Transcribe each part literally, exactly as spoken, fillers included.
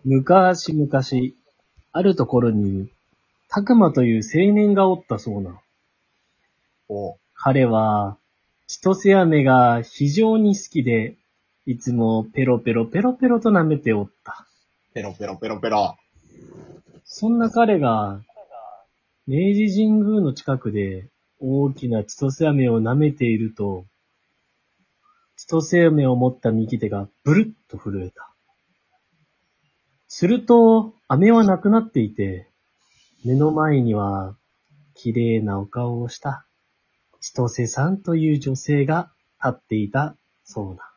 昔々、あるところに、たくまという青年がおったそうな。 お彼は、千歳飴が非常に好きで、いつもペロペロペロペロと舐めておった。 ペロペロペロペロ。 そんな彼が、明治神宮の近くで大きな千歳飴を舐めていると、千歳飴を持った右手がブルッと震えた。すると、飴はなくなっていて、目の前には、綺麗なお顔をした、千歳さんという女性が立っていたそうな。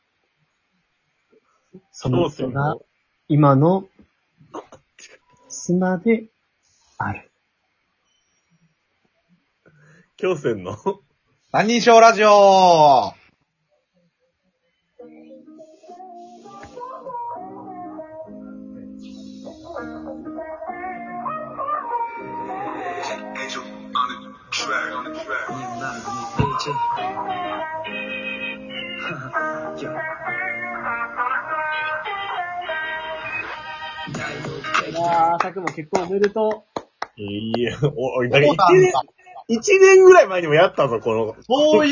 その人が、今の、妻である。 京戦の三人称ラジオ。 いやー、さくも結婚おめでとう。いや、お、お、だから一年、一年ぐらい前にもやったぞ、この。 そういう、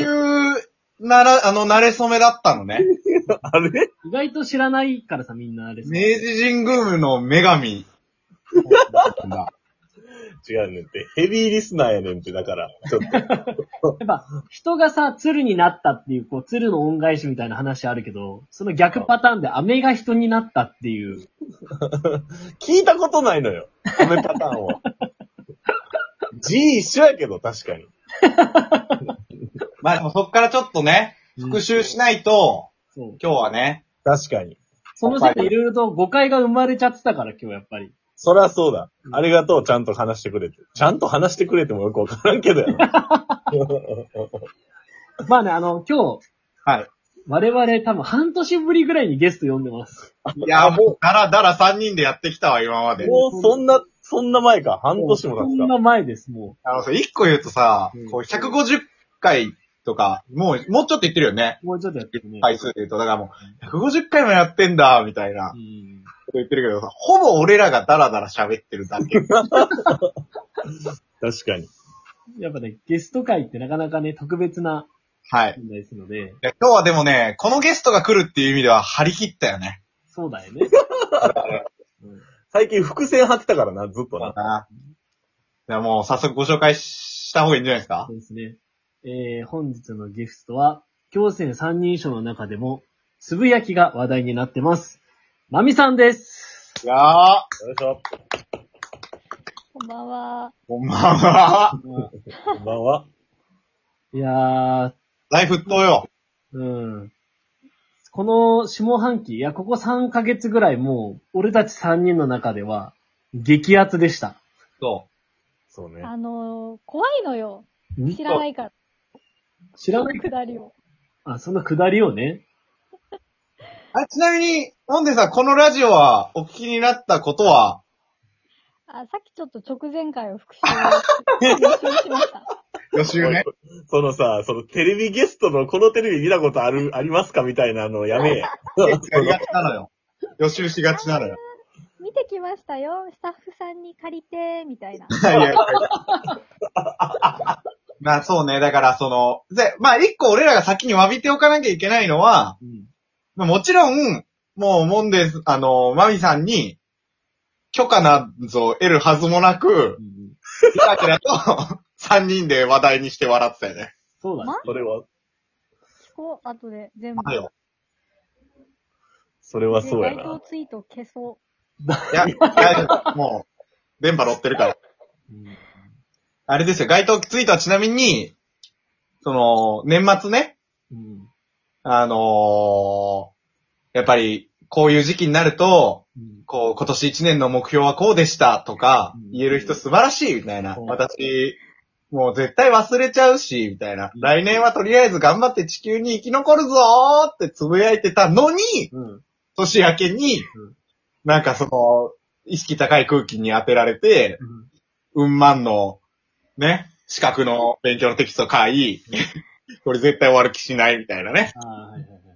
なら、あの、慣れ初めだったのね。 あれう。意外と知らないからさ、みんなあれさ。 明治神宮の女神。 違うねんって。ヘビーリスナーやねんって、だから、ちょっと。 やっぱ、人がさ、鶴になったっていう、こう、鶴の恩返しみたいな話あるけど、その逆パターンで飴が人になったっていう。 聞いたことないのよ。飴パターンを。字一緒やけど、確かに。 まあでもそっからちょっとね、復習しないと、 そう。 今日はね。 確かに。 そのせいでいろいろと誤解が生まれちゃってたから、今日やっぱり。 そりゃそうだ。ありがとう、ちゃんと話してくれて。ちゃんと話してくれてもよくわからんけどやな。 まあね、あの、今日、 はい。 我々多分半年ぶりぐらいにゲスト呼んでます。 いや、もう、だらだら三人でやってきたわ、今まで。 もうそんな、そんな前か。半年も経つそか。 んな前です、もあのさ、一個言うとさ、 うんこう、ひゃくごじゅっかいとか、もう、もうちょっと言ってるよね。 う。もうちょっとやってるね。 回数で言うと。だからもう、ひゃくごじゅっかいもやってんだ、みたいなう。ん。 こと言ってるけどさ、ほぼ俺らがダラダラ喋ってるだけ。 確かに。 やっぱね、ゲスト会ってなかなかね、特別なはい。 問題ですので、 いや今日はでもね、このゲストが来るっていう意味では張り切ったよね。 そうだよね。うん最近伏線張ってたからな、ずっとな。 な。じゃあもう早速ご紹介した方がいいんじゃないですかそう。ですね。えー、本日のゲストは、京戦三人称の中でも、つぶやきが話題になってます。まみさんです。 いやー、 よいしょ。 こんばんは。 こんばんは。 こんばんは。 いやー、 大沸騰よ。 うん。この下半期、いや、ここさんかげつぐらいもう、俺たちさんにんの中では、激アツでした。 そそうね。 あのー、怖いのよ。 ん知らないから。 知らないくだりを。 あ、そのくだりをね。 う。あ、ちなみに、ほんでさ、このラジオはお聞きになったことは、 あ、さっきちょっと直前回を復習、復習しました。 予習ね。 そのさ、そのテレビゲストのこのテレビ見たことある、ありますかみたいなのやめえや。 やりがちなのよ。予習しがちなのよ。 見てきましたよ。スタッフさんに借りて、みたいな。 いやいや。まあそうね、だからその、で、まあ一個俺らが先に詫びておかなきゃいけないのは、 うん。 まあもちろん、もうもんです、あの、マミさんに、許可などを得るはずもなくう、ん、 キラキラと三人で話題にして笑ってたよね。 そうだね。 まそれは、 聞こう、後で全部。 はいよ。 それはでそうやな。 該当ツイート消そいや、いや、もう、電波乗ってるから。 うんあれですよ、該当ツイートはちなみに、その、年末ね、 うんあのー、やっぱり、こういう時期になると、 うんこう、今年一年の目標はこうでしたとかうん、 言える人素晴らしいみたいな。 うん私、もう絶対忘れちゃうし、みたいな。 うん来年はとりあえず頑張って地球に生き残るぞーってつぶやいてたのに、 うん年明けにうん、 なんかその、意識高い空気に当てられて、 うんうんまんの、ね、資格の勉強のテキスト買い、これ絶対終わる気しないみたいなね。 ああ、はいはいはい。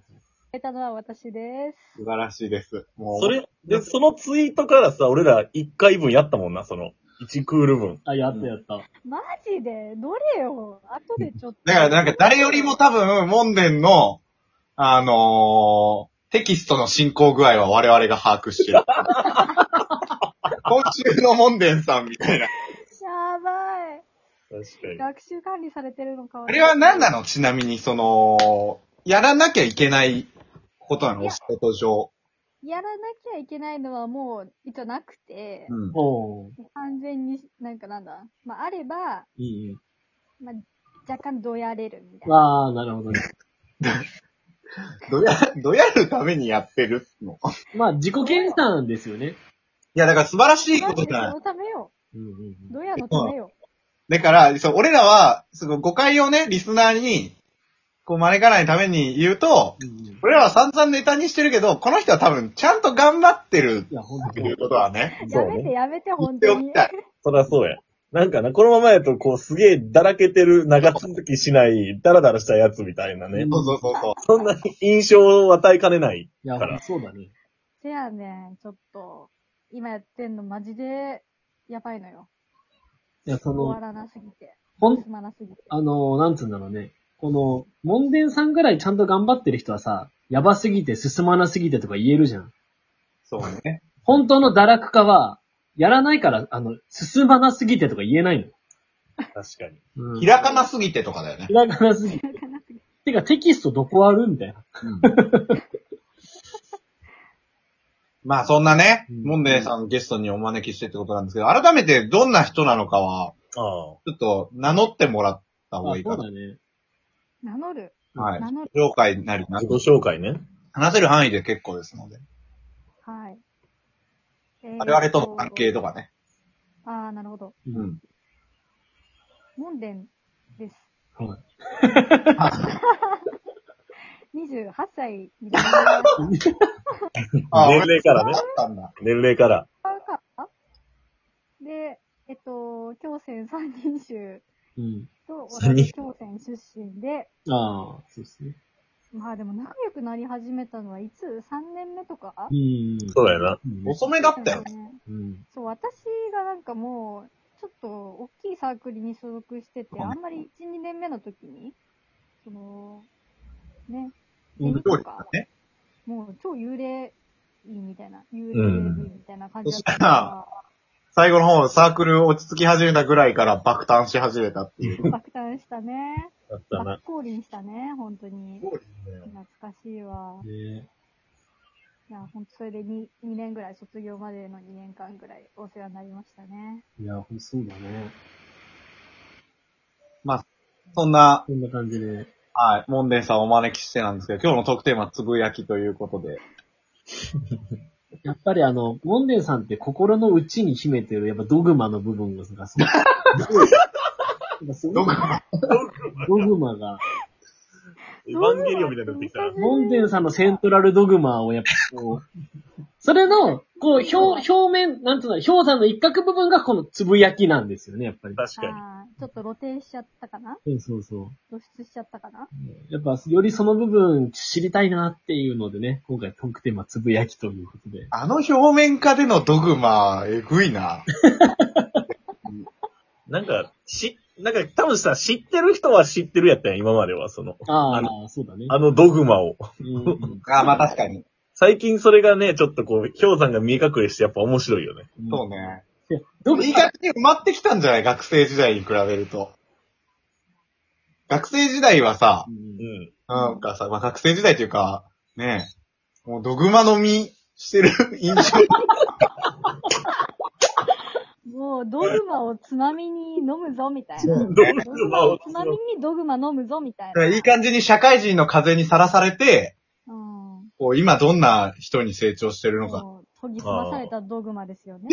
えたのは私です。 素晴らしいです。もう。 それ、で、そのツイートからさ、俺らいっかいぶんやったもんな、その、いちクール分。 あ、やったやった。 マジでどれよ後でちょっと。 だからなんか誰よりも多分、モンデンの、あのー、テキストの進行具合は我々が把握してる。今週のモンデンさんみたいな。 やばい。 確かに。 学習管理されてるのか。 あれは何なの？ちなみに、その、やらなきゃいけないことなの？お仕事上。 やらなきゃいけないのはもう一応なくて、 うん。 おー。 完全になんかなんだ、まああれば、 いいね。 まあ若干どやれるみたいな。 ああ、なるほどね。 どや、どやるためにやってるの？ まあ、自己研鑽ですよね。 いや、だから素晴らしいことじゃないその。ためよ。 うんうんうん。 どやのためよ。 だから、そう、俺らは、その誤解をね、リスナーに、こう招かないために言うと、 うんうん、 俺らは散々ネタにしてるけど、この人は多分ちゃんと頑張ってるいや、ほんとっていうことはね。 やめてやめて、 言本当にっておき。たい。 そりゃそうや。なんかな、このままやと、こう、すげえだらけてる、長続きしない、ダラダラしたやつみたいなね。 そうそうそうそう。 そんな印象を与えかねない。 いや、 からそうだね。 せやねん、ちょっと、今やってんのマジで、やばいのよ。 いや、その、 終わらなすぎて。 ほんすまなすぎて。 あの、なんつうんだろうね。この、門田さんぐらいちゃんと頑張ってる人はさ、やばすぎて進まなすぎてとか言えるじゃん。 そうね。 本当の堕落家は、やらないから、あの、進まなすぎてとか言えないの。 確かに。 うん。 開かなすぎてとかだよね。 開かなすぎて。 開かなすぎて。 てか、テキストどこあるみたいな。 まあそんなね、 うんモンデンさんゲストにお招きしてってことなんですけど、改めてどんな人なのかは、 ああ。 ちょっと名乗ってもらった方あ、 がいいかな。 そうだね。 名乗る。 はい。 名乗る。 紹介なりな自己紹介ね。 話せる範囲で結構ですので。 はい。えー我々との関係とかね。 ああ、なるほど。 う。 うんん。 門田です。 はい。 にじゅうはっさいになりましあ年齢からねあったんだ。 年齢から。 た。で、えっと、京泉三人衆うん。 と同三人じ京泉出身で、 ああ、そうですね。 まあでも仲良くなり始めたのはいつ ?さん 年目とかうん。 そうだよな。 うん遅めだったよね。 ね。 うん。 そう、私がなんかもう、ちょっと大きいサークルに所属してて、 はいあんまりいち、にねんめの時に、その、ね、 うんそうゼミとか、 ですね。 もう超幽霊員みたいな、幽霊うん部員みたいな感じだっそしたたからら、最後の方、サークル落ち着き始めたぐらいから爆誕し始めたっていう。 爆誕したね。 だったな。 爆降臨したね、本当に。懐かしいわ。 ねいや、ほんとそれで 2, 2年ぐらい、卒業までのにねんかんぐらいお世話になりましたね。 いや、ほんとそうだね。 そんな、 こんな感じで。 はい、モンデンさんをお招きしてなんですけど、今日のトークテーマはつぶやきということで。 やっぱりあの、モンデンさんって心の内に秘めてる、やっぱドグマの部分がすごい。すごいドグマドグマが、 エヴァンゲリオンみたいになってきた。 モンデンさんのセントラルドグマをやっぱこう、それの、こう、表、表面、なんつうの、氷山の一角部分がこのつぶやきなんですよね、やっぱり。 確かに。 あーちょっと露呈しちゃったかなそうそうそ露出しちゃったかなう。やっぱ、よりその部分知りたいなっていうのでね、今回トークテーマつぶやきということで。 あの表面下でのドグマ、えぐいな。 なんか、し、なんか多分さ、知ってる人は知ってるやったんや、今までは、その。 あああ、そうだね。 あのドグマを。 うんうんあ、まあ確かに。 最近それがね、ちょっとこう、氷山が見え隠れしてやっぱ面白いよね。 そうね。 いやドグいい感じに埋まってきたんじゃない？学生時代に比べると。学生時代はさう、んうん。 なんかさ、まあ、学生時代というか、ねえ、もうドグマ飲みしてる印象。 もう、ドグマをつまみに飲むぞ、みたいな。 そうドドググママををつまみにドグマ飲むぞ、みたいな。 いい感じに社会人の風にさらされて、 うん。 こう今どんな人に成長してるのか。 もう、研ぎ澄まされたドグマですよね。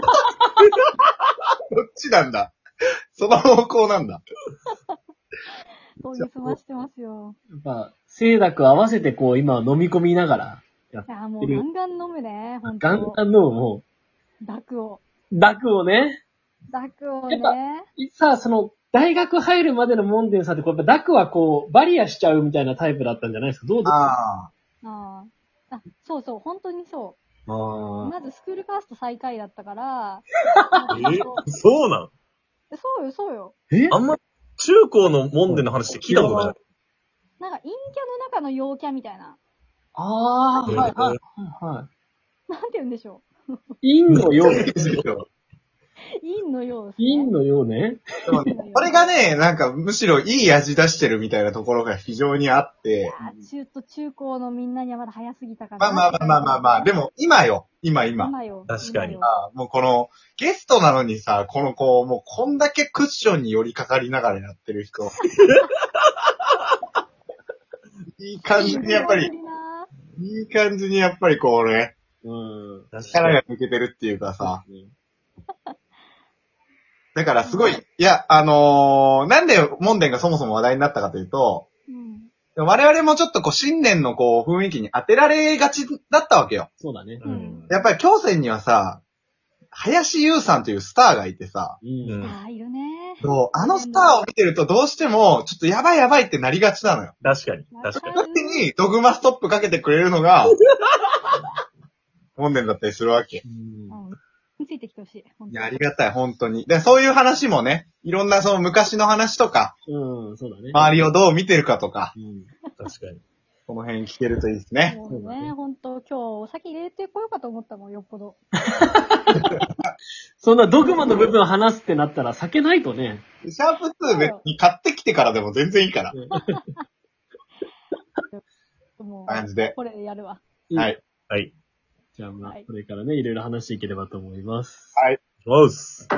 どっちなんだ？その方向なんだ。 研ぎ澄ましてますよ。 やっぱ、清濁合わせてこう、今は飲み込みながら、やっいや、もうガンガン飲むね、ほんと。 ガンガンのも濁を。 う、濁をね、 濁をやっぱね。 さあ、その、大学入るまでのモンデンさんって、こうやっぱ濁はこう、バリアしちゃうみたいなタイプだったんじゃないですか。どうぞ。 ああ。 ああ。あ、そうそう、本当にそう。 あまずスクールカースト最下位だったから、 えそうなんそうよ、そうよ。 ー。えあんま、中高の門殿の話って聞いたことない。 なんか陰キャの中の陽キャみたいな。 ああ、はいはいはいはなんて言うんでしょい。陰のよう。 う。陰のようですね。 陰のようね。 でもねこれがね、なんかむしろいい味出してるみたいなところが非常にあって、 あ中と中高のみんなにはまだ早すぎたかまな。 あまあまあまあまあ、でも今よ、今今。 今よ。 確かに今よあもうこの、ゲストなのにさ、この子、もうこんだけクッションに寄りかかりながらやってる人。いい感じにやっぱり、いい感じにやっぱりこうね、 うん。 確かに。 力が抜けてるっていうかさ。だからすごい、いや、あのー、なんで門殿がそもそも話題になったかというと、 うん。 我々もちょっとこう新年のこう雰囲気に当てられがちだったわけよ。 そうだね。 うん。 やっぱり京戦にはさ、林優さんというスターがいてさ、 うん。 うんああ、いるね。 そうあのスターを見てるとどうしても、ちょっとやばいやばいってなりがちなのよ。 確かに。 わ確かに。 かる時にドグマストップかけてくれるのが、門殿だったりするわけ。 うんうん。ついてきてほしい。本いや、 当にありがたい、本当に。で、そういう話もね、いろんなその昔の話とか、 うん、そうだね。 周りをどう見てるかとか、 うん。 確かに。 この辺聞けるといいですね。 そうそうだねね、本当今日お酒入れてこようかと思ったもん、よっぽど。 そんなドグマの部分を話すってなったら避けないとね。 シャープツー別に買ってきてからでも全然いいから。 もう、 感じで。 これやるわ。 はい。 はい。 じゃあまあはい、 これからね、いろいろ話していければと思います。 はい。 おうっす。